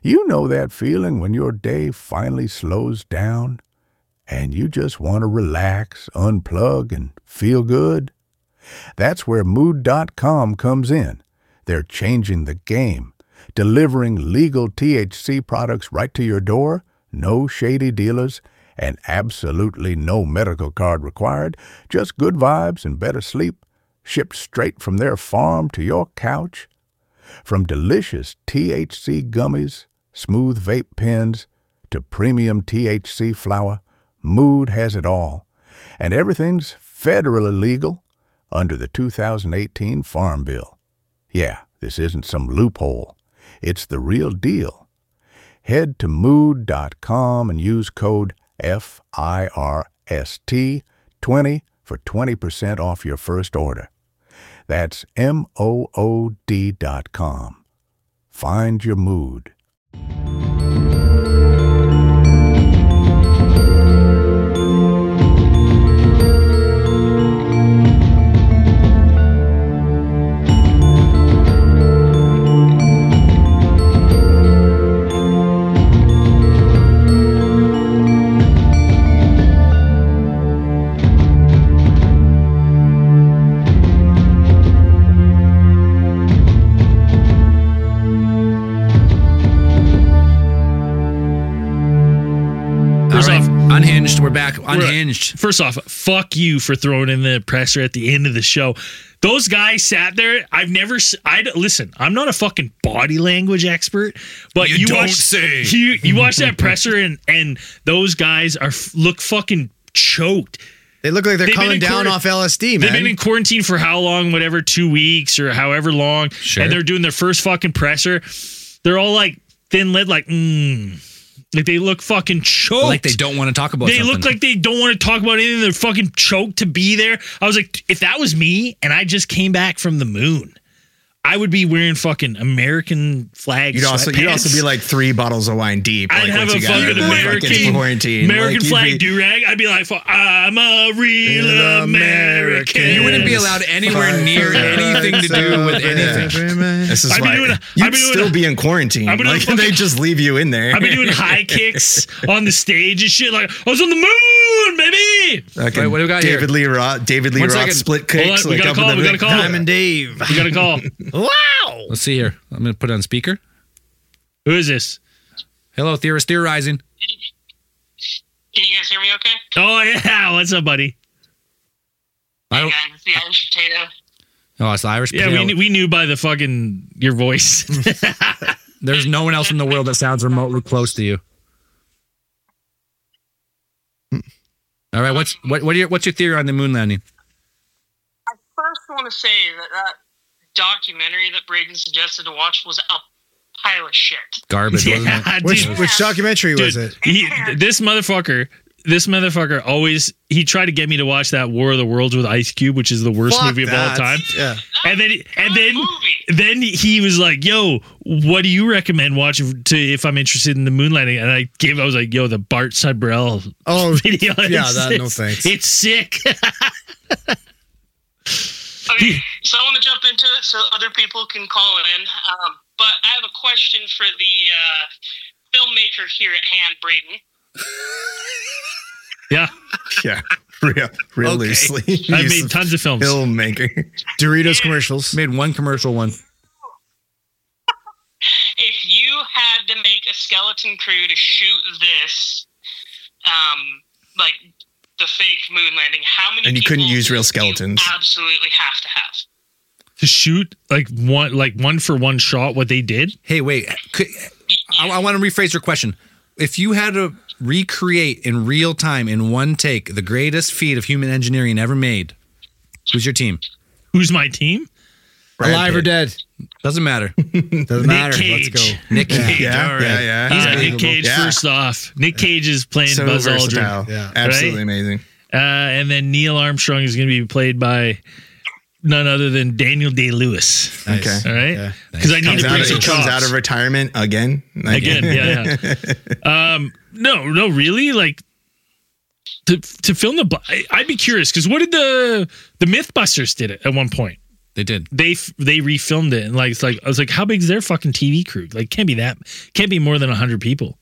You know that feeling when your day finally slows down and you just want to relax, unplug, and feel good? That's where Mood.com comes in. They're changing the game, delivering legal THC products right to your door, no shady dealers, and absolutely no medical card required, just good vibes and better sleep, shipped straight from their farm to your couch. From delicious THC gummies, smooth vape pens, to premium THC flower, Mood has it all. And everything's federally legal under the 2018 Farm Bill. Yeah, this isn't some loophole. It's the real deal. Head to Mood.com and use code FIRST20 for 20% off your first order. That's MOOD.com. Find your mood. Unhinged. We're back. Unhinged. First off, fuck you for throwing in the presser at the end of the show. Those guys sat there. Listen, I'm not a fucking body language expert, but you watch that presser and those guys look fucking choked. They look like they're coming down off LSD, man. They've been in quarantine for how long? Whatever, 2 weeks or however long. Sure. And they're doing their first fucking presser. They're all like thin-lipped, like they look fucking choked. Like they don't want to talk about something. They look like they don't want to talk about anything. They're fucking choked to be there. I was like, if that was me and I just came back from the moon, I would be wearing fucking American flag sweatpants. You'd also be like 3 bottles of wine deep. I'd have a fucking American flag do-rag. I'd be like, I'm a real American. You wouldn't be allowed anywhere near anything to do with anything. This is why you'd still be in quarantine. Like, they just leave you in there. I've been doing high kicks on the stage and shit. Like, I was on the moon, baby. Wait, what do we got David Lee Roth split kicks. We got a call. Diamond Dave. We got a call. Wow. Let's see here. I'm going to put it on speaker. Who is this? Hello, theorizing. Can you guys hear me okay? Oh, yeah. What's up, buddy? Hey, guys, it's the Irish Potato. Oh, it's the Irish Potato. Yeah, we knew by the fucking your voice. There's no one else in the world that sounds remotely close to you. All right, what's your theory on the moon landing? I first want to say that documentary that Braden suggested to watch was a pile of shit. Garbage, wasn't it? Which documentary was it? This motherfucker always, he tried to get me to watch that War of the Worlds with Ice Cube, which is the worst movie of all time. Yeah. And then he was like, yo, what do you recommend watching if I'm interested in the moon landing? And I was like, yo, the Bart Sibrel video. Yeah, no thanks. It's sick. Okay, so I want to jump into it so other people can call in. But I have a question for the filmmaker here at hand, Braden. Yeah. Yeah. Real loosely. I've made tons of films. Filmmaker. Doritos commercials. Made one commercial one. If you had to make a skeleton crew to shoot this, like the fake moon landing, how many and you people couldn't use real skeletons. You absolutely have to have. To shoot like one for one shot what they did? Hey, wait. I want to rephrase your question. If you had to recreate in real time in one take the greatest feat of human engineering ever made, who's your team? Who's my team? Alive or dead? Doesn't matter. Doesn't matter. Cage. Let's go. Nick Cage. Yeah. He's Nick Cage first off. Nick Cage is playing So Buzz versatile. Aldrin. Yeah. Absolutely amazing. And then Neil Armstrong is going to be played by none other than Daniel Day-Lewis. Nice. Okay. All right? Because I need to bring some chops. Comes out of retirement again. Yeah. No, really? Like, to film I'd be curious, because what did the Mythbusters did it at one point? They did. They refilmed it, and it's like I was like, how big is their fucking TV crew? Like, can't be more than 100 people.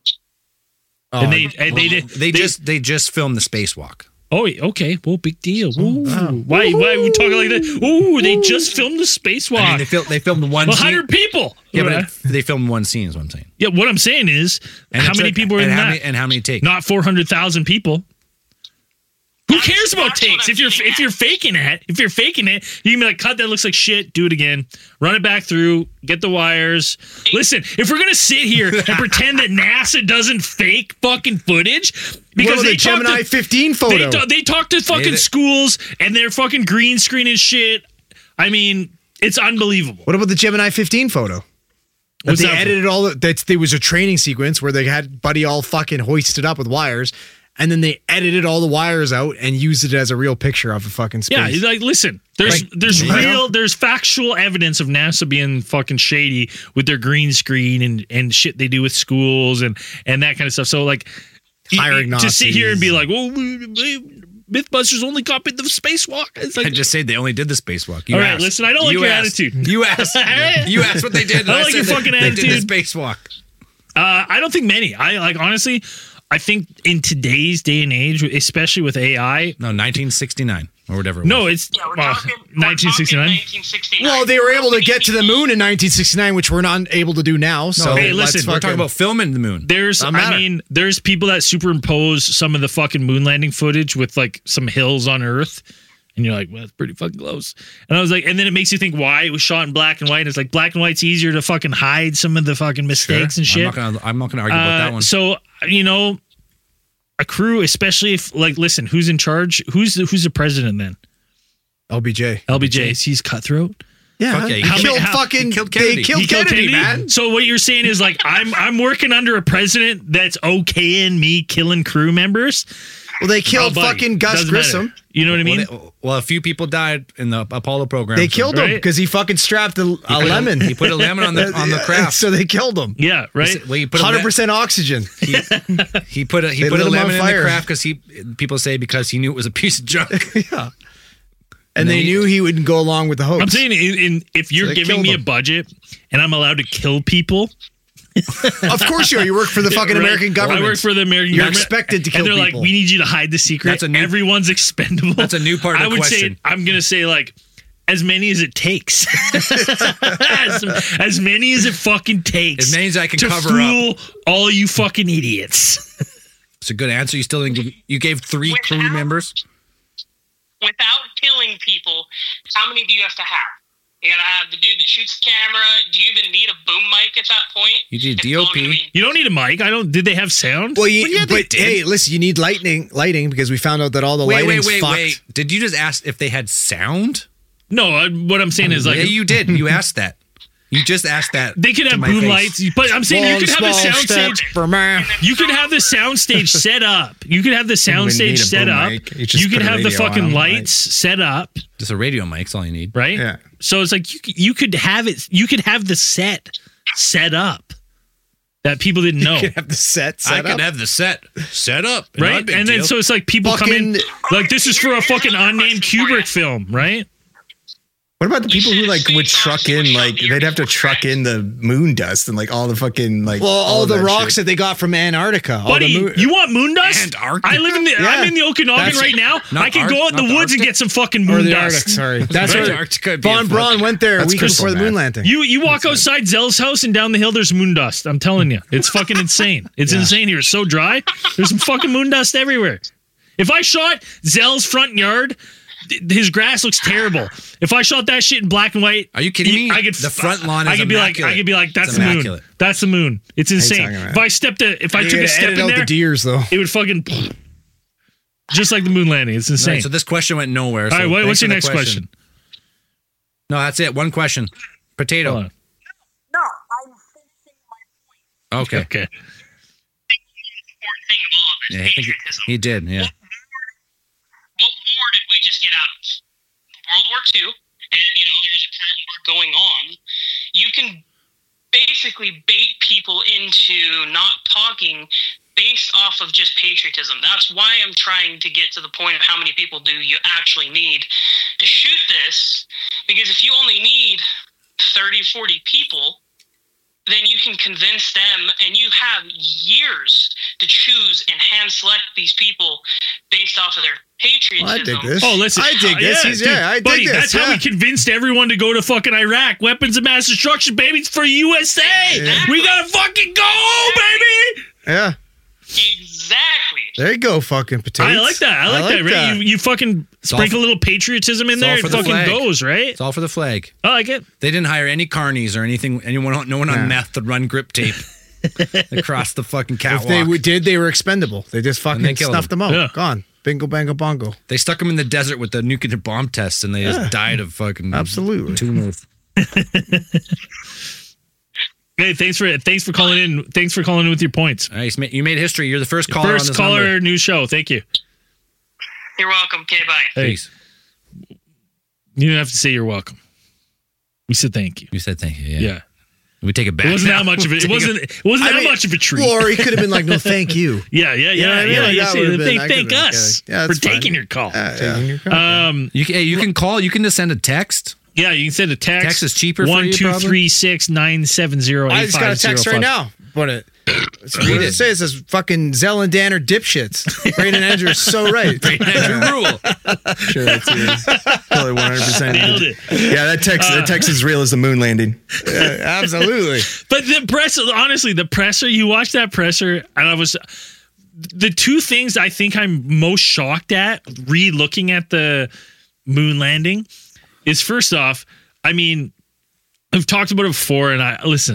Oh, and they just filmed the spacewalk. Oh, okay. Well, big deal. Ooh. Why are we talking like that? Ooh, they just filmed the spacewalk. I mean, they filmed 100 people. Yeah, but they filmed one scene is what I'm saying. Yeah, what I'm saying is, how many people are in that? And how many takes? Not 400,000 people. Who cares about takes? If you're faking it, you can be like, cut, that looks like shit, do it again. Run it back through, get the wires. Listen, if we're gonna sit here and pretend that NASA doesn't fake fucking footage, because the Gemini 15 photo. They talk to fucking schools and they're fucking green screening shit. I mean, it's unbelievable. What about the Gemini 15 photo? That they edited there was a training sequence where they had Buddy all fucking hoisted up with wires. And then they edited all the wires out and used it as a real picture of a fucking space. Yeah, like listen, there's factual evidence of NASA being fucking shady with their green screen and shit they do with schools and that kind of stuff. So like hiring to sit here and be like, well, Mythbusters only copied the spacewalk. It's like, I just said they only did the spacewalk. All right, listen, I don't like your attitude. You asked what they did. I don't like your fucking attitude. They did the spacewalk. I don't think many. I like honestly. I think in today's day and age, especially with AI... No, 1969 or whatever it was. No, it's 1969. Well, they were able to get to the moon in 1969, which we're not able to do now. So hey, listen, we're talking about filming the moon. There's people that superimpose some of the fucking moon landing footage with like some hills on Earth. And you're like, well, that's pretty fucking close. And I was like, and then it makes you think why it was shot in black and white. And it's like black and white's easier to fucking hide some of the fucking mistakes and shit. I'm not gonna argue about that one. So, a crew, especially if listen, who's in charge? Who's the president then? LBJ. He's cutthroat. Yeah, he killed Kennedy. They killed Kennedy, man. So what you're saying is like I'm working under a president that's okaying me killing crew members. Well, they killed fucking Gus Grissom. You know what I mean? Well, a few people died in the Apollo program. They killed him because he fucking strapped a lemon. He put a lemon on the craft, so they killed him. Yeah, right. Well, 100% oxygen. He put a lemon in the craft because people say because he knew it was a piece of junk. Yeah. And they knew he wouldn't go along with the hoax. I'm saying, if you're giving me a budget and I'm allowed to kill people. Of course you are. You work for the fucking American government. I work for the American government. You're expected to kill people. And they're like, we need you to hide the secret. Everyone's expendable. That's a new part of the question. I'm going to say like, as many as it takes. as many as it fucking takes. As many as I can cover fool up. All you fucking idiots. It's a good answer. You still didn't give, you gave 3 crew members. Without killing people, how many do you have to have? You gotta have the dude that shoots the camera. Do you even need a boom mic at that point? You need DOP. You don't need a mic. Did they have sound? Well, hey, listen, you need lighting because we found out that all the lighting's fucked. Wait. Did you just ask if they had sound? No, what I'm saying is like... Yeah, you did. You asked that. You just asked that. They could have boom lights, but I'm saying you could have the sound stage. You could have the sound stage set up. You could have the sound stage set up. You could have the fucking lights set up. Just a radio mic's all you need, right? Yeah. So it's like you could have it. You could have the set up that people didn't know. You could have the set set up. I could have the set up, right? And then so it's like people come in like this is for a fucking unnamed Kubrick film, right? What about the people who would truck in they'd have to truck in the moon dust and all the fucking all the rocks that they got from Antarctica. Buddy, you want moon dust? Antarctica? I'm in the Okanagan right now. I can go out in the woods and get some fucking moon dust. Arctic, sorry. That's right. Antarctica. Von Braun went there a week before the moon landing. You walk outside Zell's house and down the hill there's moon dust. I'm telling you. It's fucking insane. It's insane here. It's so dry. There's some fucking moon dust everywhere. If I shot Zell's front yard, his grass looks terrible. If I shot that shit in black and white, are you kidding me? The front lawn is immaculate. I could be like, that's the moon. That's the moon. It's insane. If I took a step in there, the deers though, it would fucking just like the moon landing. It's insane. Right, so this question went nowhere. All right, what's your next question? No, that's it. One question. Potato. No, I'm finishing my point. Okay. Yeah, I think he did. Yeah. What war did we just get out of? World War II, and there's a current war going on. You can basically bait people into not talking based off of just patriotism. That's why I'm trying to get to the point of how many people do you actually need to shoot this, Because if you only need 30, 40 people, then you can convince them, and you have years to choose and hand select these people based off of their patriotism. I dig this. Oh, listen. I dig this. I buddy, dig this. that's how we convinced everyone to go to fucking Iraq. Weapons of mass destruction, baby. It's for USA. Exactly. We gotta fucking go, baby. Yeah. Exactly. There you go, fucking potatoes. I like that. I like that, right? You fucking sprinkle a little patriotism in there. It fucking goes, right? It's all for the flag. I like it. They didn't hire any carnies or anything. No one on meth to run grip tape across the fucking catwalk. If they were expendable. They just fucking snuffed them out. Yeah. Gone. Bingo, bango, bongo. They stuck them in the desert with the nuclear bomb tests, and they just died of fucking tumors. Hey, thanks for calling in. Thanks for calling in with your points. Nice. You made history. You're the first caller on this number. New show. Thank you. You're welcome. Okay, bye. Hey, Peace. you didn't have to say you're welcome. We said thank you. You said thank you. Yeah. We take it back. It wasn't that much of it. It wasn't that much of a treat. Or he could have been like, no, thank you. Yeah. know what I mean? Like, You that say, would've been- thank us Yeah, for that's fine. taking your call. Taking your call. You can call. You can just send a text. Yeah, you can send a text. Text is cheaper for you, 1-236-970-8505. I just got a text right now. But let's read it. It says this fucking Zell and Dan are dipshits. Braden and Andrew are so right. Andrew Rule. Sure, that's you. Probably 100%. Nailed it. Yeah, that text is real as the moon landing. Yeah, absolutely. But the presser, honestly, you watch that presser, and the two things I think I'm most shocked at re-looking at the moon landing is, first off, I mean, I've talked about it before, and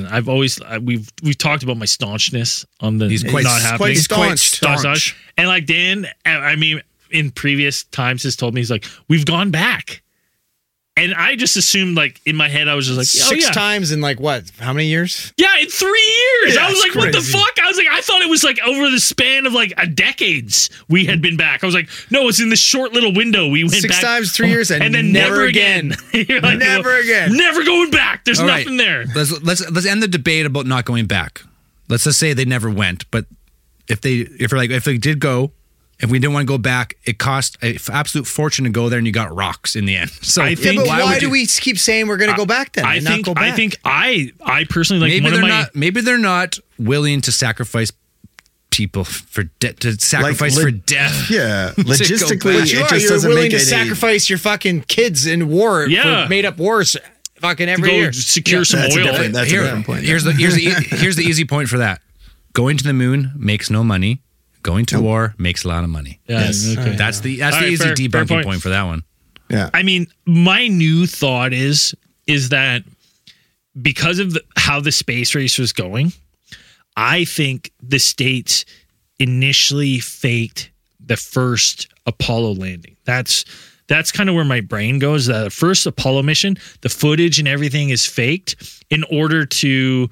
we've talked about my staunchness on the not happening. He's quite staunch. And like Dan, I mean, in previous times has told me, he's like, we've gone back. And I just assumed, like, in my head, I was just like, Six times in like what? How many years? Yeah, in 3 years. Yeah, I was like, what the fuck? I was like, I thought it was like over the span of like a decades we had been back. I was like, no, it's in this short little window we went Six back. times, 3 years, and then never again. You're like, Never again. Never going back. There's All right. nothing there. Let's end the debate about not going back. Let's just say they never went, but if they did go, if we didn't want to go back, it cost an absolute fortune to go there, and you got rocks in the end. So I think- But Why why do we keep saying we're going to go back then? I and not think go back? I personally like maybe one they're of my not. Maybe they're not willing to sacrifice people for sacrifice for death. Yeah, go logistically, back. it You're just doesn't willing make to any. sacrifice your fucking kids in war Yeah. for made up wars fucking to every go year. secure some That's a oil. different- that's a different point. Here's the easy point for that. Going to the moon makes no money. Going to war makes a lot of money. Yeah, Yes. okay. That's the All right, easy fair debunking point for that one. Yeah, I mean, my new thought is that because of how the space race was going, I think the States initially faked the first Apollo landing. That's kind of where my brain goes. The first Apollo mission, the footage and everything is faked in order to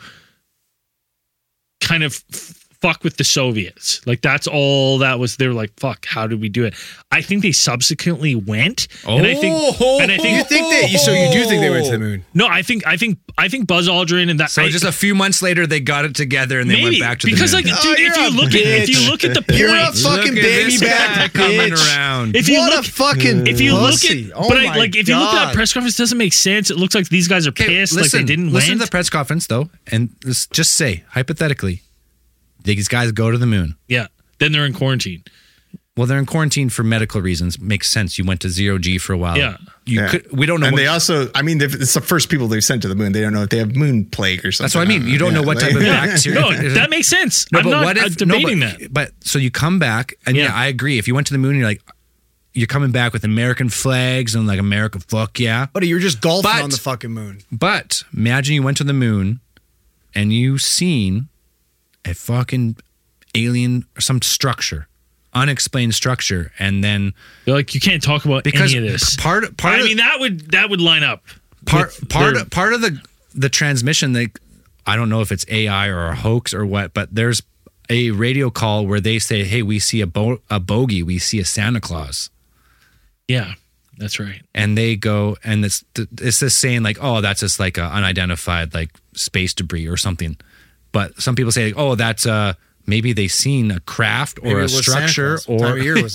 kind of fuck with the Soviets. Like, that's all that was. They were like, fuck, how did we do it? I think they subsequently went. And I think You think that? So you do think they went to the moon? no, I think Buzz Aldrin and that. So just a few months later, they got it together and they maybe went back to the because moon. like, dude, you're if a you look at the You're a points, fucking Look at baby this back guy coming bitch. around. if you What look, a fucking if you pussy. look at, Oh but my like if you look at that God. press conference, it doesn't make sense. It looks like these guys are pissed, like they didn't listen land. to the press conference though, and just say hypothetically, these guys go to the moon. Yeah, then they're in quarantine. Well, they're in quarantine for medical reasons. Makes sense. You went to 0G for a while. Yeah. We don't know. and what, they also, I mean, it's the first people they've sent to the moon. They don't know if they have moon plague or something. that's what I mean. You don't know what type of bacteria. No, that makes sense. No, I'm but not what if debating but, that. But so you come back, and yeah, I agree. If you went to the moon, you're coming back with American flags and like America, fuck yeah. Buddy, you're just golfing But- on the fucking moon. But imagine you went to the moon, and you seen a fucking alien or some structure, unexplained structure, and then They're like, you can't talk about because any of this. part of that would line up. part with part of the transmission, I don't know if it's AI or a hoax or what, but there's a radio call where they say, hey, we see a bogey, we see a Santa Claus. Yeah, that's right. And they go, and it's just saying like, oh, that's just like a unidentified like space debris or something. But some people say, oh, that's maybe they seen a craft or Maybe a it was structure Santa Claus. What time of year was it?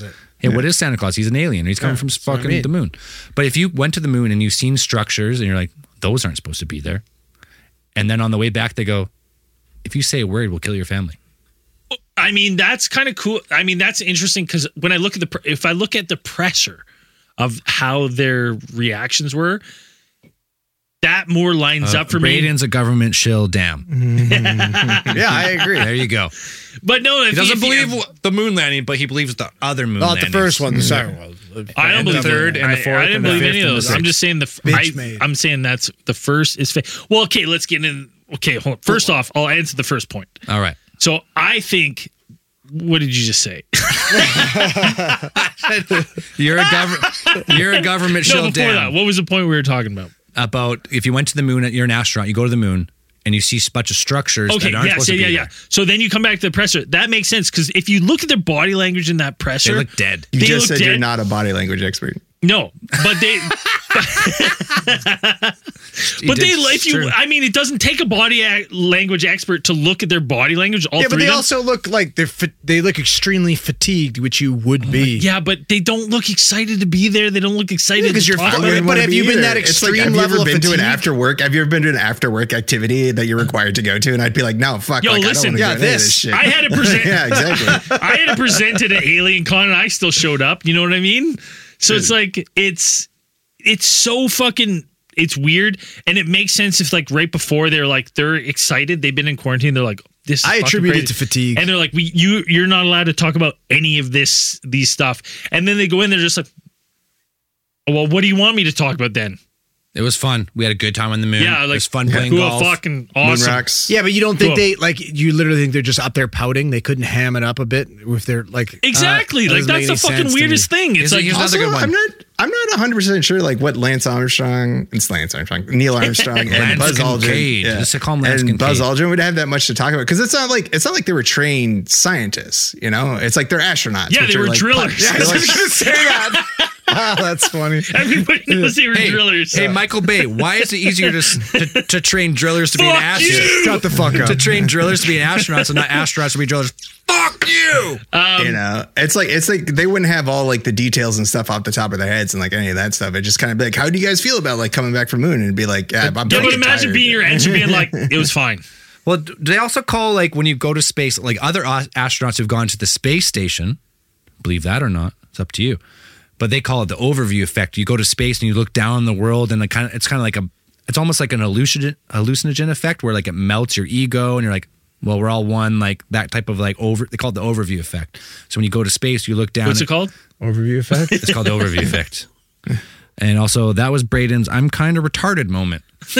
Hey, what is Santa Claus? He's an alien. He's coming from fucking the moon. But if you went to the moon and you've seen structures and you're like, those aren't supposed to be there. And then on the way back, they go, if you say a word, we'll kill your family. I mean, that's kind of cool. I mean, that's interesting because when I look at if I look at the pressure of how their reactions were, that more lines up for me. Braden's a government shill, damn. Yeah, I agree. There you go. But no, He doesn't believe the moon landing, but he believes the other moon Not landings. the first one, the second one. I don't believe the third and the fourth I didn't and the believe fifth any of and the those. I'm sixth. just saying I'm saying that's the first is fake. Well, okay, let's get in. Okay, hold on. First off, I'll answer the first point. All right. So I think. What did you just say? You're a government shill, No, before damn. that, what was the point we were talking about? About if you went to the moon, you're an astronaut, you go to the moon, and you see a bunch of structures Okay, that aren't supposed to be there. So then you come back to the pressure. That makes sense because if you look at their body language in that pressure, They look dead. You They just look said dead. you're not a body language expert. No, but they. But they, if you, true. I mean, it doesn't take a language expert to look at their body language. All Yeah, but three they of them. also look like they look extremely fatigued, which you would be. Yeah, but they don't look excited to be there. They don't look excited because to you're talk fucking- about it. but Wanna have be you been either. that It's like, extreme have you level ever of been to an fatigue? after work? Have you ever been to an after work activity that you're required to go to? And I'd be like, no, fuck. Yo, like, listen, I don't wanna do any of this this. shit. I had to present. Yeah, exactly. I had to present at an Alien Con, and I still showed up. You know what I mean? So it's like it's so fucking. It's weird, and it makes sense if like right before they're excited. They've been in quarantine. They're like, this. Is I fucking attribute it crazy. to fatigue. And they're like, you're not allowed to talk about any of these stuff. And then they go in, they're just like, well, what do you want me to talk about then? It was fun. We had a good time on the moon. Yeah, it like was fun playing cool, golf. fucking Moon awesome. rocks. Yeah, but you don't think Cool. you literally think they're just up there pouting? They couldn't ham it up a bit if they're like. Exactly, like doesn't that's make the any fucking sense to weirdest me. thing. It's like Here's Also, another good one. I'm not 100% sure like what Lance Armstrong, Neil Armstrong, and Lance Buzz Aldrin, Kincaid. Just call him Lance and Buzz Kincaid. Aldrin would have that much to talk about because it's not like they were trained scientists. You know, it's like they're astronauts. Yeah, which they are were like, drillers. Yeah, they're like, say that. Oh, that's funny. everybody knows they were drillers. Hey, Michael Bay, why is it easier to train drillers to be an Fuck astronaut? you! Shut the fuck up. To train drillers to be an astronaut, so not astronauts to be drillers. Fuck you! you know, it's like they wouldn't have all like the details and stuff off the top of their heads and like any of that stuff. It just kind of be like, how do you guys feel about like coming back from moon? And it'd be like, yeah, I'm Yeah, but fucking imagine tired. being your answer being like, it was fine. Well, do they also call like when you go to space, like other astronauts who've gone to the space station, believe that or not, it's up to you. But they call it the overview effect. You go to space and you look down on the world, and it's kind of like it's almost like an hallucinogen effect where like it melts your ego, and you're like, well, we're all one, like that type of like they call it the overview effect. So when you go to space, you look down. What's it called? Overview effect. It's called the overview effect. And also, that was Braden's "I'm kind of retarded" moment.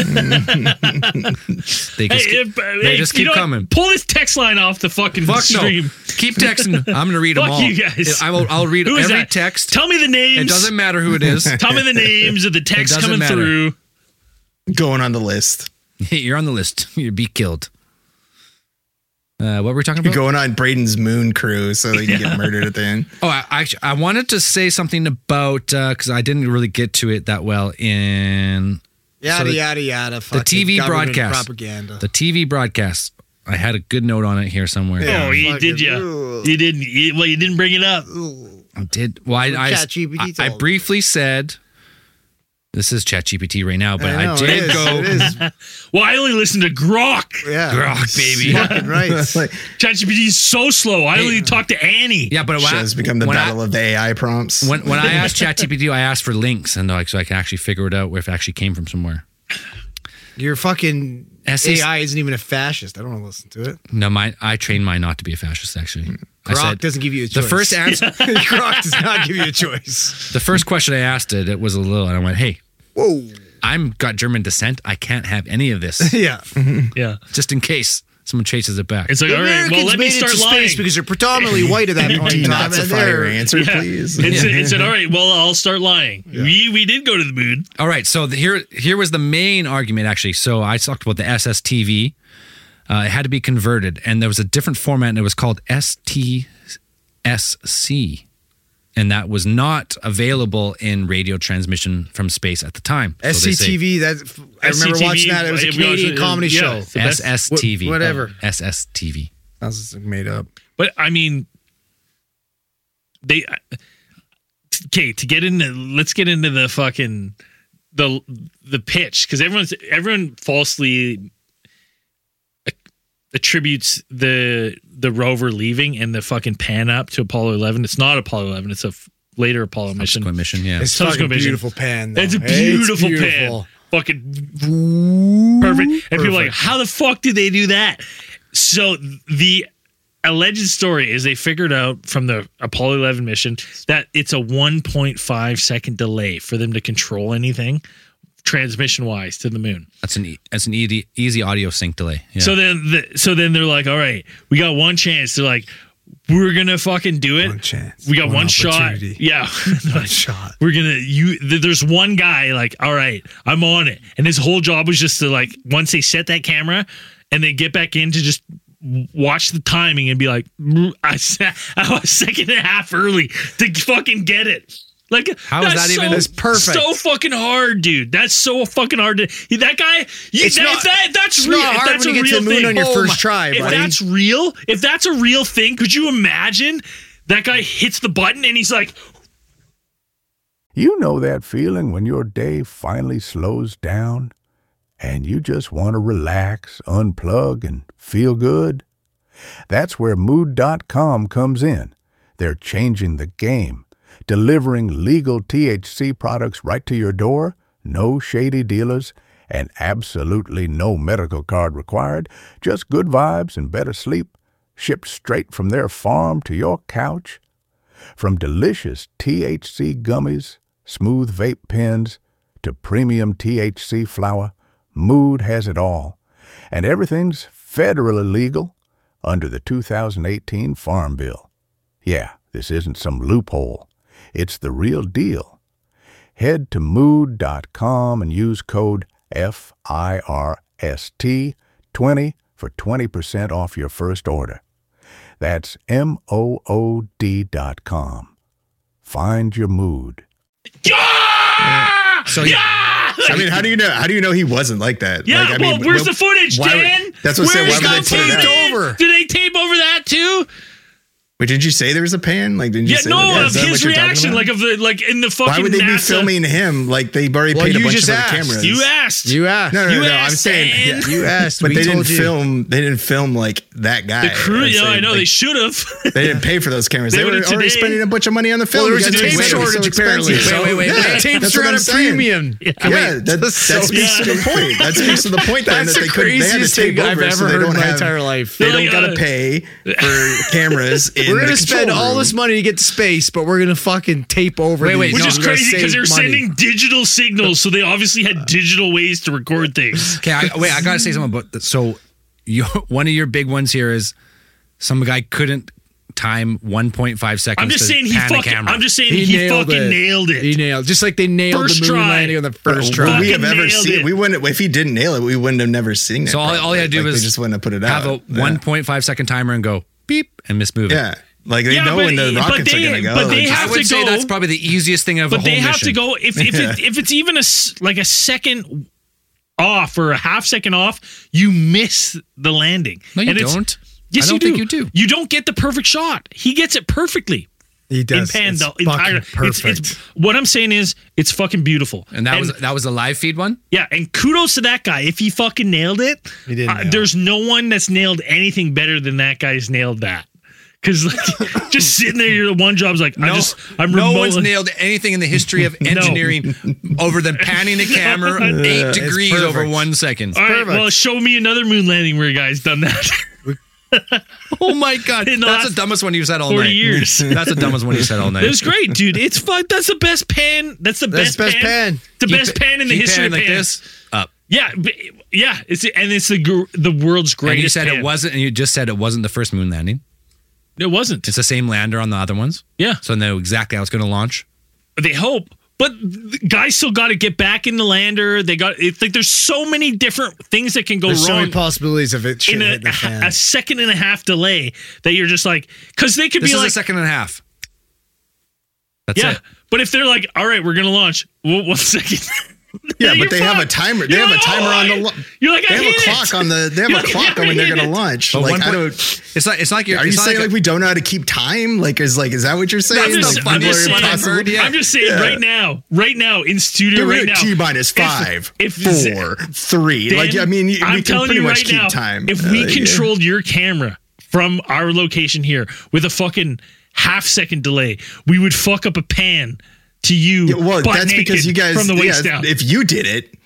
They just keep coming. Pull this text line off the fucking Fuck stream. no. Keep texting. I'm going to read them Fuck all. you guys. I'll read Who is every that? text. Tell me the names. It doesn't matter who it is. Tell me the names of the text doesn't coming matter. through. going on the list. You're on the list. You'd be killed. What were we talking about? Going on Braden's moon crew so they can get murdered at the end. Oh, I wanted to say something about because I didn't really get to it that well in Yada, the- yada, yada. the fucking TV government broadcast. Propaganda. The TV broadcast. I had a good note on it here somewhere. Yeah. Oh, you did fucking- you? You didn't. You didn't bring it up. I did. Well, I ChatGPT I told. briefly said. This is ChatGPT right now, but I know, I it did is, go. It is. Well, I only listened to Grok. Yeah. Grok, baby. Fucking right. Like, ChatGPT is so slow. I only talked to Annie. Yeah, but shit has become the when battle of the AI prompts. When I asked ChatGPT, I asked for links, and like so I can actually figure it out where if it actually came from somewhere. Your fucking SEC AI isn't even a fascist. I don't want to listen to it. No, I trained mine not to be a fascist. Actually, I Grok said doesn't give you a the choice. first answer. Grok does not give you a choice. The first question I asked it was a little, and I went, "Hey, Whoa. I'm got German descent. I can't have any of this, Yeah. Yeah. just in case someone chases it back." It's like, all right, well, let me start to lying. space because they're predominantly white at that point. in time, and Denazify they're- your answer, Yeah. please. It said, all right, well, I'll start lying. We did go to the moon. All right, so here was the main argument actually. So I talked about the SSTV. It had to be converted, and there was a different format, and it was called STSC, and that was not available in radio transmission from space at the time. So they say SCTV. I remember SCTV, watching that. It was a Canadian comedy yeah, show. it's the best. SSTV, Whatever. SSTV. That was made up. But I mean, okay, let's get into the fucking the pitch, because everyone falsely attributes the rover leaving and the fucking pan up to Apollo 11. It's not Apollo 11. It's a later Apollo mission. Subsequent mission, yeah. It's fucking beautiful pan. Though. It's a beautiful pan. Fucking perfect. And people are like, how the fuck did they do that? So the alleged story is they figured out from the Apollo 11 mission that it's a 1.5 second delay for them to control anything transmission wise to the moon. That's an easy audio sync delay. Yeah. So then they're like, all right, we got one chance. They're like, we're gonna fucking do it. One chance. We got one shot. Yeah. One shot. We're gonna there's one guy like, all right, I'm on it. And his whole job was just to like, once they set that camera and they get back in to just watch the timing and be like, I was a second and a half early to fucking get it. Like, how is that even? That's perfect. So fucking hard, dude. That's so fucking hard. That guy. That's real. Not hard that's when a you get real to the moon thing. on your first try. If buddy. that's real, if that's a real thing, could you imagine that guy hits the button and he's like, You know that feeling when your day finally slows down and you just want to relax, unplug, and feel good? That's where Mood.com comes in. They're changing the game, delivering legal THC products right to your door, no shady dealers, and absolutely no medical card required, just good vibes and better sleep, shipped straight from their farm to your couch. From delicious THC gummies, smooth vape pens, to premium THC flower, Mood has it all. And everything's federally legal under the 2018 Farm Bill. Yeah, this isn't some loophole. It's the real deal. Head to Mood.com and use code FIRST20 for 20% off your first order. That's MOOD.com. Find your mood. So I mean, how do you know he wasn't like that? yeah, like, I mean, where's the footage, Dan? That's what I'm saying. Why would they put it out? over? Did they tape over that too? Wait, did you say there was a pan? Like, didn't you say that? Of Is that what his you're talking reaction, about? like in the fucking Why would they be NASA filming him? Like, they've already paid a you bunch just of other asked. cameras. You asked. You asked. No, You I'm asked, saying Dan. You asked. But We they told didn't you. film. They didn't film like that guy. The crew, I'm yeah, saying, I know like, they should have. They didn't pay for those cameras. They They were would've already today. spending a bunch of money on the film. Well, there was You a guys tape made it so shortage, apparently. expensive. Wait. Yeah, Tapes that's are what at I'm a saying. premium. Yeah, that speaks to the point. That speaks to the point. Then That's that the they couldn't. They had to craziest tape thing I've over, so ever they heard in don't my have. entire life. They They're don't like, gotta pay for cameras. We're gonna spend all this money to get to space, but we're gonna fucking tape over. Wait, these. Which is We're gonna crazy because save they're money. sending digital signals, so they obviously had digital ways to record things. Okay, I gotta say something about that. So, one of your big ones here is some guy couldn't time 1.5 seconds. I'm just to saying pan a camera. I'm just saying he fucking nailed it. He nailed, just like they nailed First the moon try. landing on the first Would try. we have Fucking ever nailed seen? it. We wouldn't. If he didn't nail it, we wouldn't have never seen it. So all you had to do Like, was they just wouldn't have put it out. have a 1.5 second timer and go beep and miss move it. Yeah, like they Yeah, know but- when the but rockets they- are gonna go. but they Like, have I would to say go- that's probably the easiest thing of the But whole they have mission. to go if it's even a second off or a half second off, you miss the landing. No, you And it's- don't. Yes, I don't you think you do. You don't get the perfect shot. He gets it perfectly. He does. In pan, It's the fucking entire perfect. It's what I'm saying is it's fucking beautiful. And that was a live feed one. Yeah, and kudos to that guy. If he fucking nailed it, He did nail there's no one that's nailed anything better than that guy's nailed that. Because like, just sitting there, your one job's like, I'm no remotely- one's nailed anything in the history of engineering over than panning a camera 8 degrees perfect. over 1 second. All right, perfect. well, show me another moon landing where a guy's done that. Oh my god, In the that's last the dumbest one you've said all 40 night. years. That's the dumbest one you said all night. It was great, dude. It's fun. That's the best pan. That's the best pan. The best pan in the Keep history of panning pans. like this up. Yeah, yeah. It's the world's greatest. And you said pan. it wasn't, and you just said it wasn't the first moon landing. It wasn't. It's the same lander on the other ones. Yeah. So they know exactly how it's going to launch. They hope, but the guys still got to get back in the lander. They got. It's like there's so many different things that can go There's so wrong many possibilities of it shit in hitting the fan. a second and a half delay. That you're just like, because they could This be is like, a second and a half. That's yeah. it. But if they're like, all right, we're gonna launch. 1 second. Yeah, You're but they have a fucked. timer. They You're have a like, timer on the. You're like, They I have hate a clock it. on the. They have You're a like, clock I on when they're hate gonna it. launch. But Like one I point- don't. It's like you're. Are you it's not saying like, like we don't know how to keep time? Like is that what you're saying? I'm just, Like, I'm people just are saying, impossible? Yeah. I'm just saying right now in studio Give right it now. T minus 5, if 4, 3. Dan, Like I mean, we I'm can telling pretty you much right keep now, time. if we Yeah. controlled your camera from our location here with a fucking half-second delay, we would fuck up a pan to you. Yeah, well, butt that's naked because you guys. from the waist yeah, down. If you did it,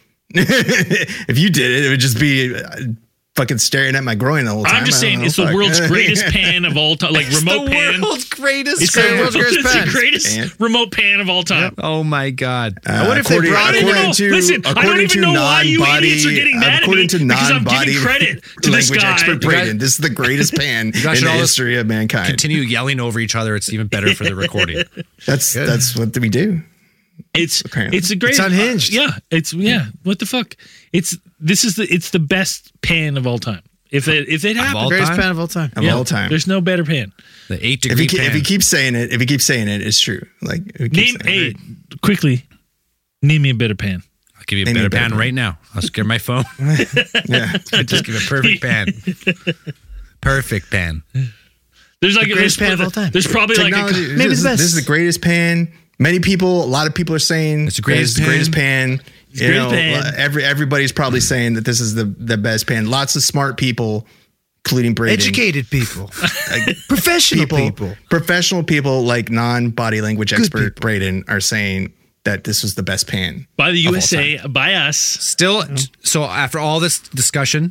it would just be fucking staring at my groin the whole time. I'm just I don't saying know, it's the fuck. world's greatest pan of all time, like remote pan. greatest. It's the world's greatest pan. the greatest Pan. remote pan of all time. Oh my God. What if they brought I don't in even know. Listen, I don't even know why you idiots are getting mad at me because I'm giving credit to this language guy. expert Braden. This is the greatest pan in guys should the all history of mankind. Continue yelling over each other. It's even better for the recording. That's what we do. It's Apparently. the greatest. It's unhinged. What the fuck? It's the best pan of all time. If it happened, all Greatest time? pan of all time. Of all time. There's no better pan. The 8 If degree pan. he keeps saying it, it's true. Like if he keeps saying it. Quickly, name me a better pan. I'll give you a Name me better a better pan pan. right now. I'll just get my phone. Yeah. Just give a perfect pan. Perfect pan. There's like greatest pan of all time. There's probably Technology. like Maybe this, the best. This is the greatest pan. A lot of people are saying It's the greatest the greatest pan. You greatest know, pan. everybody's probably saying that this is the best pan. Lots of smart people, including Braden. Educated people. like, Professional people. Professional people like non-body language expert people. Braden are saying that this was the best pan. by the of all USA, by us. Still, so after all this discussion,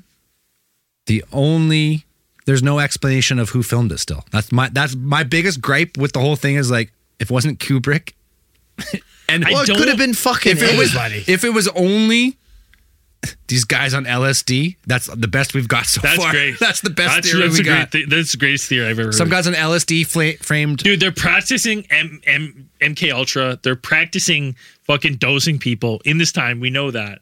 there's no explanation of who filmed it still. That's my biggest gripe with the whole thing is like, if it wasn't Kubrick, and I Well, it don't- could have been fucking if it was anybody. if it was only these guys on LSD, that's the best we've got so That's far. great. That's the best That's theory we a got. great that's the greatest theory I've ever Some heard. guys on LSD framed. Dude, they're practicing MK Ultra. They're practicing fucking dosing people in this time. We know that.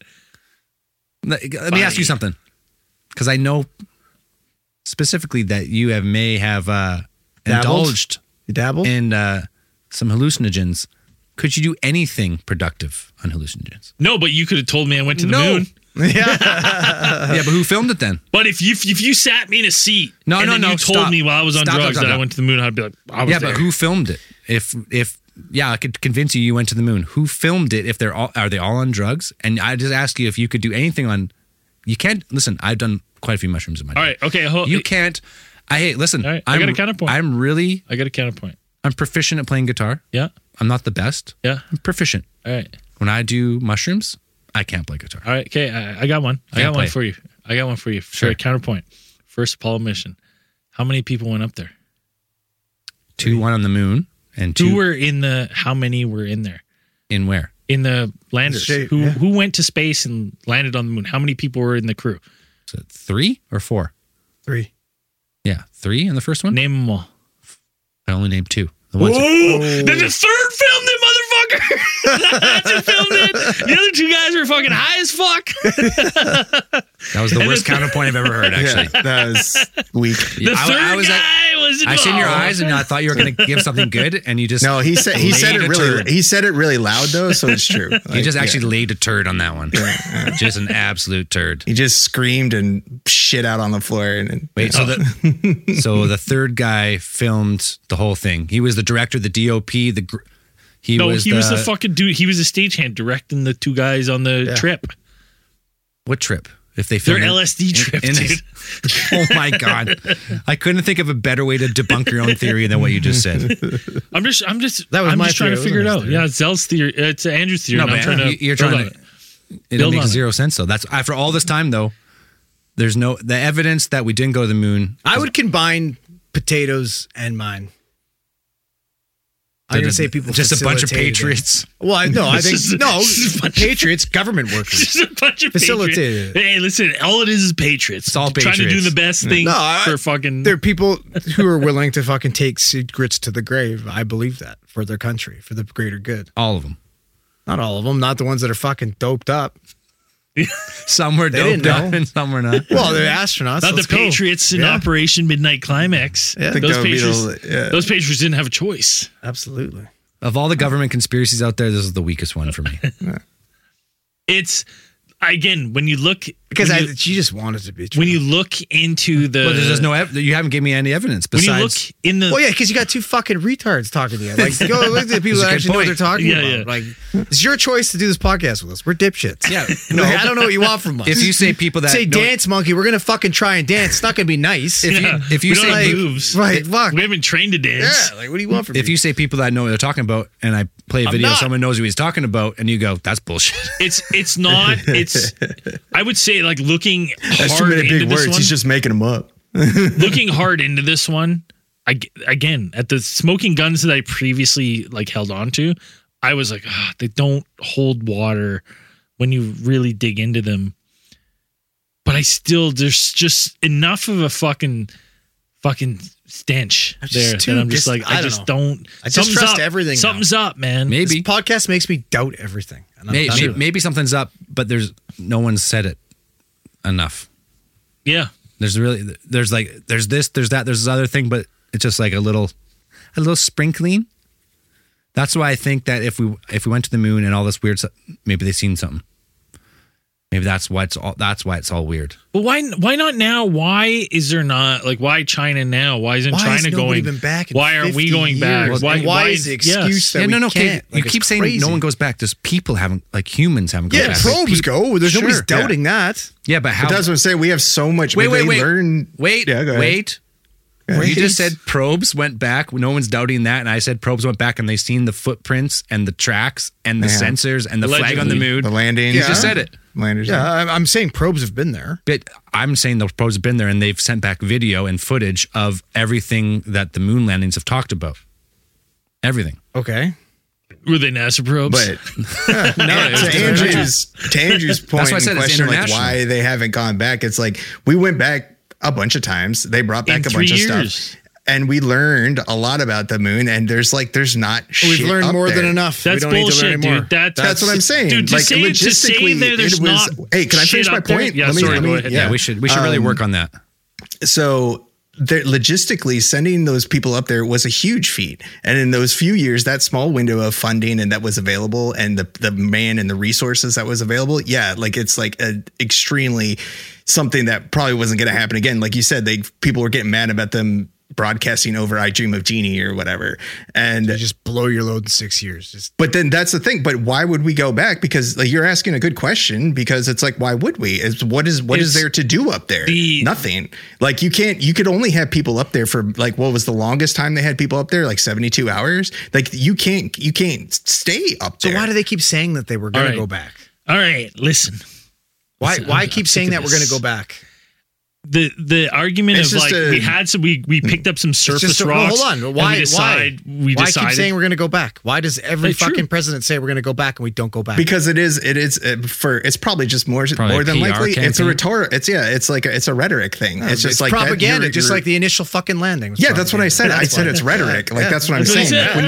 Let me ask you something, because I know specifically that you may have indulged You dabbled? in some hallucinogens. Could you do anything productive on hallucinogens? No, but you could have told me I went to the No. moon. Yeah, but who filmed it then? But if you sat me in a seat No, and no, then no, you told stop. me while I was on Stop, drugs stop, that I stop. went to the moon, I'd be like, I was Yeah, there. but who filmed it? If I could convince you went to the moon. Who filmed it? If are they all on drugs? And I just ask you if you could do anything on. You can't listen. I've done quite a few mushrooms in my. All day. right, okay. You can't. Listen. All right, I got a counterpoint. I got a counterpoint. I'm proficient at playing guitar. Yeah, I'm not the best. yeah. I'm proficient. All right, When I do mushrooms, I can't play guitar. all right. Okay, I got one. I Can't got one play. for you. I got one for you. Sure. Sure. Counterpoint. First Apollo mission. How many people went up there? 2 1 on the moon and 2 Who were in the? How many were in there? in where? In the landers. Shape, who yeah. who went to space and landed on the moon? How many people were in the crew? Is it 3 or 4? 3. Yeah, 3 in the first one. Name them all. I only named 2. The ones Whoa! Then the third filmed it, motherfucker. That's who filmed it. The other 2 guys were fucking high as fuck. that was the worst counterpoint I've ever heard. Actually, Yeah, that was weak. The third I was guy was I involved. seen your eyes and I thought you were going to give something good, and you just No, he said laid a turd. he said it really loud though, so it's true. He Like, just yeah. actually laid a turd on that one. Just an absolute turd. He just screamed and shit out on the floor and Wait, so the third guy filmed the whole thing. He was the director, the DOP, he No, was he was the fucking dude. He was a stagehand directing the 2 guys on the trip. what trip? If they Their filmed LSD trip, dude. Oh my god! I couldn't think of a better way to debunk your own theory than what you just said. I'm just That was I'm my just trying to theory. figure it It out. wasn't his Yeah, it's Zell's theory. It's Andrew's theory. No, and I'm but trying to you're build trying on to. it. It Build makes on it. zero sense though. That's after all this time though. There's no the evidence that we didn't go to the moon. I would combine potatoes and mine. I'm going to say people just a bunch of facilitated it. patriots. Well, I think It's just a bunch of- patriots, government workers. Just a bunch of Facilitated. patriots. Hey, listen, all it is patriots. It's all Trying to do patriots. the best thing No, for fucking. They're people who are willing to fucking take secrets to the grave. I believe that for their country, for the greater good. All of them. Not all of them, not the ones that are fucking doped up. Some were They didn't doped up know. and some were not. Well, they're astronauts. Not the Let's go. Patriots in Yeah. Operation Midnight Climax. Yeah. I think Those that would be Patriots, yeah. those Patriots didn't have a choice. Absolutely. Of all the government conspiracies out there, this is the weakest one for me. it's again when you look because she just wanted to be true. When you look into the, well, there's no you haven't given me any evidence besides. When you look in the, well, yeah, because you got two fucking retards talking to you. Like, go look at the people that actually know what they're talking about. Yeah. Like, it's your choice to do this podcast with us. We're dipshits. Yeah, no, like, I don't know what you want from us. If you say people that say dance monkey, we're gonna fucking try and dance. It's not gonna be nice. If you say like, moves, right? Fuck, we haven't trained to dance. Yeah, like what do you want from me? If you say people that know what they're talking about, and I play a video, someone knows who he's talking about, and you go, "That's bullshit." It's not. It's. I would say like looking. That's too many big words. He's just making them up. Looking hard into this one, again at the smoking guns that I previously like held on to, I was like, they don't hold water when you really dig into them. But there's just enough of a fucking stench there that I'm just like, I just don't. I just trust everything. Something's up, man. Maybe this podcast makes me doubt everything. Maybe something's up, but no one said it enough. Yeah. There's this, there's that, there's this other thing, but it's just like a little sprinkling. That's why I think that if we went to the moon and all this weird stuff, maybe they've seen something. Maybe that's why it's all weird. But why not now? Why is there not like why China now? Why isn't China going back? Why aren't we going back? Why is the excuse that we can't? You keep saying no one goes back. Just people haven't, like humans haven't gone back. Yeah, probes go. There's nobody's doubting that. Yeah, but how? But that's what I'm saying. We have so much. Wait. Yeah, go ahead. You just said probes went back. No one's doubting that. And I said probes went back and they've seen the footprints and the tracks and the sensors and the flag on the moon. The landing. You just said it. Landers. Yeah, I'm saying probes have been there. But I'm saying those probes have been there and they've sent back video and footage of everything that the moon landings have talked about. Everything. Okay. Were they NASA probes? But to Andrew's point and question, like why they haven't gone back, it's like we went back a bunch of times. They brought back a bunch of stuff. And we learned a lot about the moon, and there's not shit. We've learned more than enough. That's bullshit, dude. That's what I'm saying. Dude, to say there's not. Hey, can I finish my point? Yeah, sorry, go ahead. Yeah, we should really work on that. So logistically, sending those people up there was a huge feat. And in those few years, that small window of funding and that was available, and the man and the resources that was available, like it's like a extremely something that probably wasn't going to happen again. Like you said, people were getting mad about them broadcasting over I Dream of Jeannie or whatever, and you just blow your load in 6 years. But then that's the thing. But why would we go back? Because like you're asking a good question, because it's like, why would we? What is there to do up there? Nothing. Like you could only have people up there for like, what was the longest time they had people up there? Like 72 hours. Like you can't stay up there. So why do they keep saying that they were going to go back? All right, listen. Why keep saying that we're going to go back? The argument of like we picked up some surface rocks. Hold on. Why keep saying we're going to go back? Why does every fucking president say we're going to go back and we don't go back? Because it's probably just more than likely campaign. It's a rhetoric. It's a rhetoric thing. It's just like propaganda, just like the initial fucking landing. Yeah, that's what I said. I said it's rhetoric. Like that's what I'm saying. When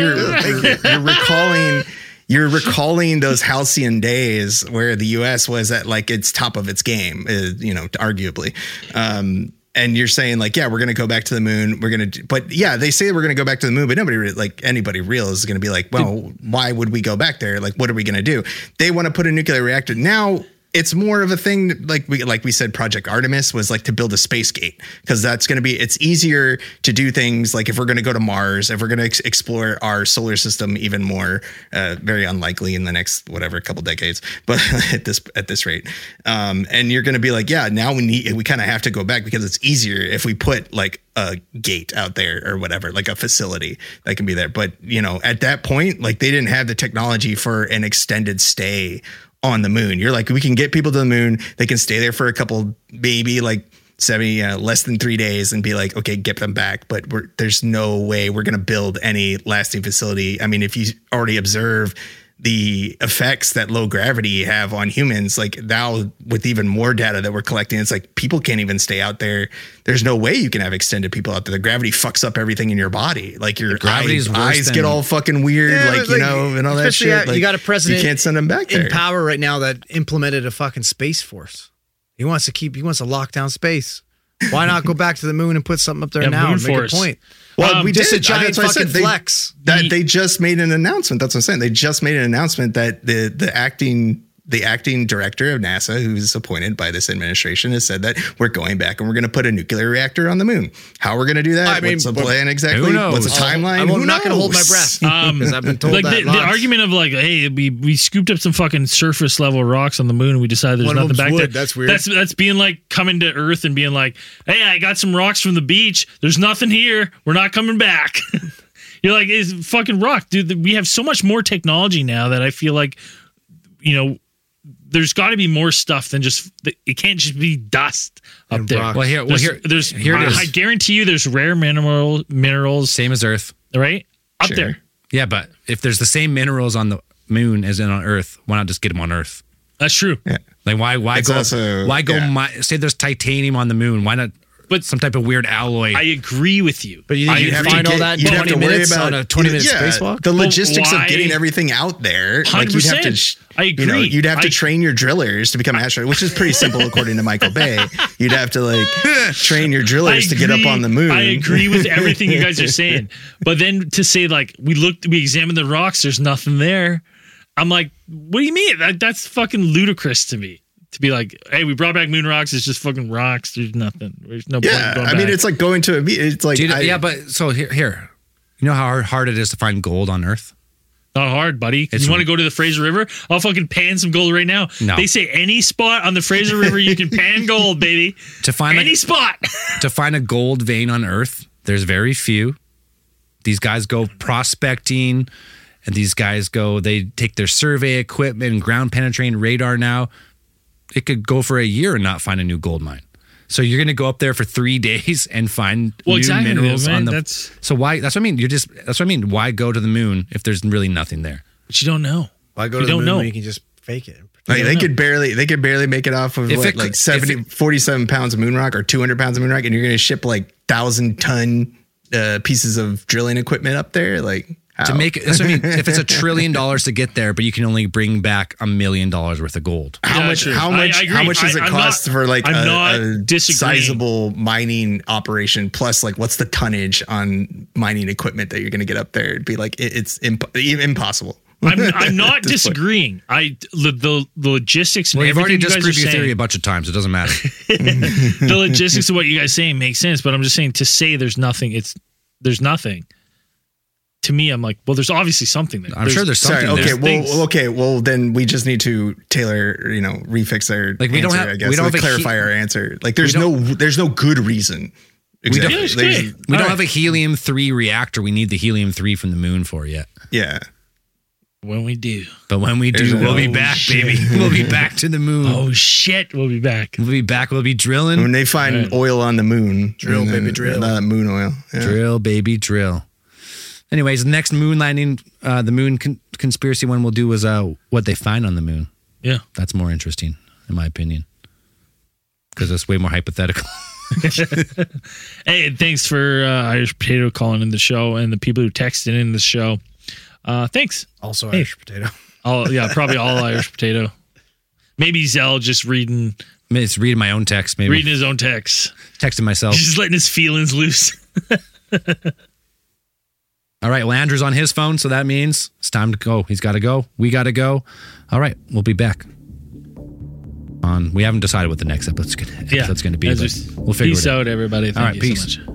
you're recalling those halcyon days where the U.S. was at like its top of its game, arguably. And you're saying like, yeah, we're going to go back to the moon. But yeah, they say we're going to go back to the moon, but anybody real is going to be like, well, why would we go back there? Like, what are we going to do? They want to put a nuclear reactor now. It's more of a thing like we said, Project Artemis was like to build a space gate, because it's easier to do things like if we're going to go to Mars, if we're going to explore our solar system even more, very unlikely in the next couple decades, but at this rate, and you're going to be like, yeah, now we kind of have to go back because it's easier if we put like a gate out there or whatever, like a facility that can be there. But at that point, like they didn't have the technology for an extended stay on the moon. You're like, we can get people to the moon. They can stay there for a couple, maybe like 70, less than 3 days, and be like, okay, get them back. But there's no way we're going to build any lasting facility. I mean, if you already observe the effects that low gravity have on humans, like now with even more data that we're collecting, it's like people can't even stay out there. There's no way you can have extended people out there. The gravity fucks up everything in your body. Like your eyes get all fucking weird, and all that shit. Like, you got a president, you can't send them back there. In power right now that implemented a fucking space force. He wants to lock down space. Why not go back to the moon and put something up there now and make a point? Well, we just did. A giant fucking flex. They just made an announcement. That's what I'm saying. They just made an announcement that the acting the acting director of NASA, who's appointed by this administration, has said that we're going back and we're going to put a nuclear reactor on the moon. How we're going to do that? What's the plan exactly? Who knows? What's the timeline? I'm not going to hold my breath. Because I've been told like that the argument of like, hey, we scooped up some fucking surface level rocks on the moon and we decided there's One of nothing them's back wood. there. That's weird. That's being like coming to Earth and being like, hey, I got some rocks from the beach. There's nothing here. We're not coming back. You're like, it's fucking rock, dude. We have so much more technology now that I feel like, there's got to be more stuff than just. It can't just be dust up And there. rock. Well, here it is. I guarantee you, there's rare minerals, Same as Earth. right up Sure. there. Yeah, but if there's the same minerals on the moon as in on Earth, why not just get them on Earth? That's true. Yeah. Like why It's go also- why go yeah. say there's titanium on the moon? Why not But some type of weird alloy? I agree with you. But you think you'd agree. find all that You'd have 20 to worry minutes about on a 20-minute spacewalk? The logistics why? of getting everything out there. Like you'd have 100%. to, I agree. You'd have to train your drillers to become astronauts, which is pretty simple according to Michael Bay. You'd have to like train your drillers to get up on the moon. I agree with everything you guys are saying. But then to say like we examined the rocks, there's nothing there. I'm like, what do you mean? That's fucking ludicrous to me. To be like, hey, we brought back moon rocks. It's just fucking rocks. There's nothing. There's no point Yeah, going I mean, back. it's like going to a meet. It's like Dude, but so here, you know how hard it is to find gold on Earth? not hard, buddy. It's You want to go to the Fraser River? I'll fucking pan some gold right now. No. They say any spot on the Fraser River you can pan gold, baby. To find Any spot. to find a gold vein on Earth, there's very few. These guys go prospecting, and these guys they take their survey equipment and ground penetrating radar now. It could go for a year and not find a new gold mine. So you're going to go up there for 3 days and find new minerals man. on the. That's So why? That's what I mean. That's what I mean. Why go to the moon if there's really nothing there? what you don't know. Why go You to the don't moon know. when you can just fake it? Like they could barely make it off of If what, it- like if 47 pounds of moon rock or 200 pounds of moon rock, and you're going to ship like 1,000-ton pieces of drilling equipment up there. Like how? To make it, that's what I mean. If it's $1 trillion to get there, but you can only bring back $1 million worth of gold. How Yeah, much? true. How I much? agree. How much does it I'm cost not- for like I'm not a disagreeing. sizable mining operation? Plus, like, what's the tonnage on mining equipment that you're going to get up there? It'd be like it's impossible. I'm not At this point. disagreeing. The logistics and Well, you've already everything you guys disproved are your theory a saying, bunch of times. It doesn't matter. the logistics of what you guys saying makes sense. But I'm just saying to say there's nothing. There's nothing. To me, I'm like, well, there's obviously something there. I'm sure there's something Sorry. there. Okay. Well, then we just need to tailor. Refix our Like, we don't answer, have- I guess. we don't have a clarify our answer. Like there's no good reason. Exactly. Yeah, it's There's- great. We All don't right. have a helium-3 reactor. We need the helium-3 from the moon for yet. Yeah. When we do. But when we There's do, a- we'll be oh, back, shit. baby. We'll be back to the moon. Oh shit, we'll be back. We'll be back. We'll be drilling. When they find oil on the moon, Drill, and then- baby, drill. moon oil. Yeah. Drill, baby, drill. Anyways, the next moon landing, the moon conspiracy one we'll do is what they find on the moon. Yeah. That's more interesting, in my opinion, because it's way more hypothetical. Hey, thanks for Irish Potato calling in the show and the people who texted in the show. Thanks. Also Irish potato. Probably all Irish Potato. Maybe Zell just reading It's reading my own text, maybe. his own texts. Texting myself. Just letting his feelings loose. All right, well, Andrew's on his phone, so that means it's time to go. He's got to go. We got to go. All right, we'll be back. We haven't decided what the next episode's going to be. That's But just- we'll figure peace it out. out, everybody. Thank All right, you peace. so much.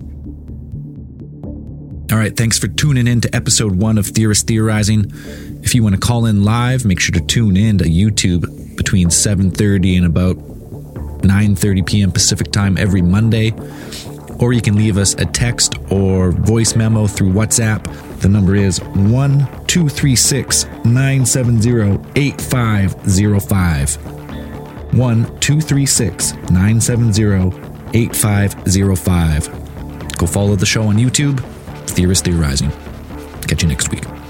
All right, thanks for tuning in to episode 1 of Theorist Theorizing. If you want to call in live, make sure to tune in to YouTube between 7:30 and about 9:30 p.m. Pacific time every Monday. Or you can leave us a text or voice memo through WhatsApp. The number is 1-236-970-8505. 1-236-970-8505. Go follow the show on YouTube, Theorist Theorizing. Catch you next week.